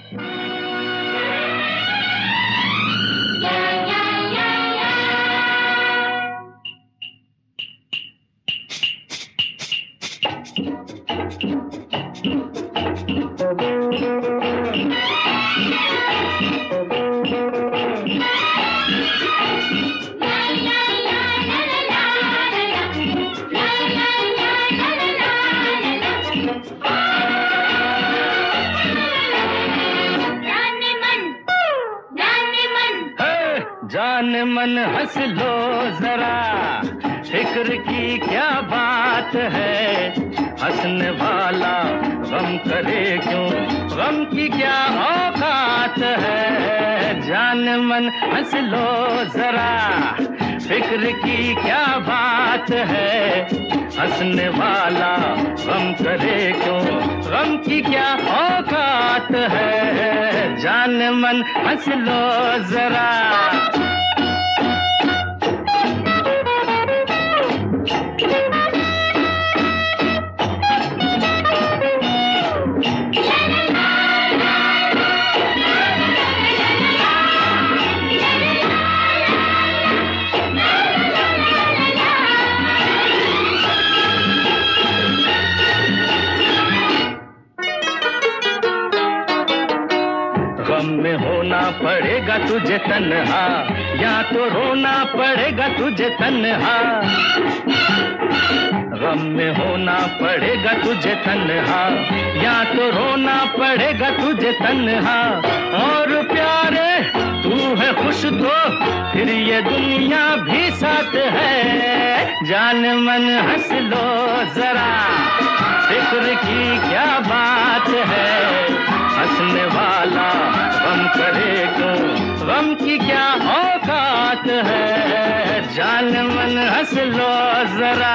जान मन हंस लो जरा, फिक्र की क्या बात है, हंसने वाला गम करे क्यों, गम की क्या औकात है। जान मन हंस लो जरा, फिक्र की क्या बात है, हंसने वाला गम करे क्यों, गम की क्या औकात है। जान मन हंस लो जरा। गम में होना पड़ेगा तुझे तन्हा, या तो रोना पड़ेगा तुझे तन्हा। गम में होना पड़ेगा तुझे तन्हा, या तो रोना पड़ेगा तुझे तन्हा। और प्यारे तू है खुश तो फिर ये दुनिया भी साथ है। जान मन हंस लो जरा, फिक्र की क्या बात है, हंसने वाला गम करे क्यों, गम की क्या औकात है। जान मन हंस लो जरा।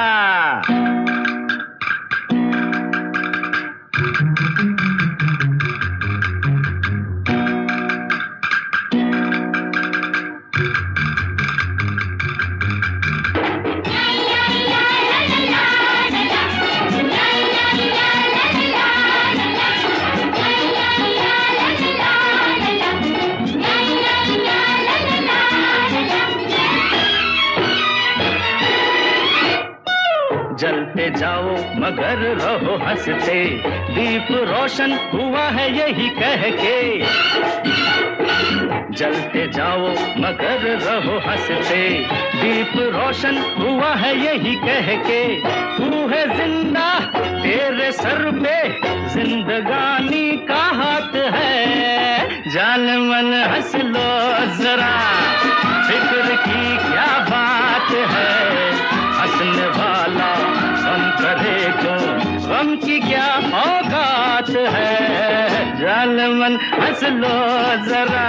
जलते जाओ मगर रहो हंसते, दीप रोशन हुआ है यही कह के। जलते जाओ मगर रहो हंसते, दीप रोशन हुआ है यही कह के। तू है जिंदा तेरे सर पे जिंदगानी का हाथ है। जान मन हंस लो जरा, फिक्र की क्या बात है, हंसने वाला गम करे क्यों, गम की क्या औकात है। जान मन हंस लो जरा।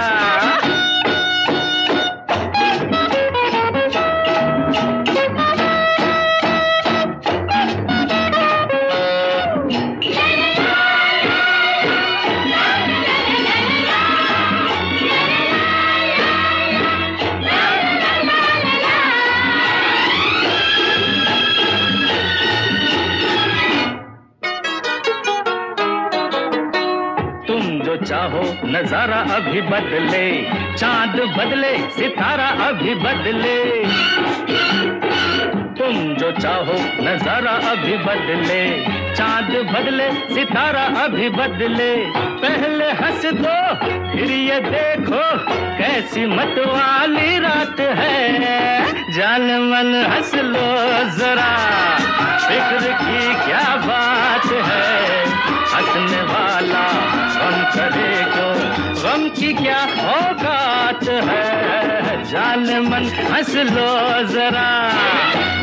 चाहो नजारा अभी बदले, चांद बदले सितारा अभी बदले। तुम जो चाहो नजारा अभी बदले, चांद बदले सितारा अभी बदले। पहले हंस दो फिर ये देखो कैसी मतवाली रात है। जान मन हंस लो जरा, फिक्र की क्या बात है, हंसने वाला गम करे क्यों, गम की क्या औकात है। जान मन हंस लो जरा।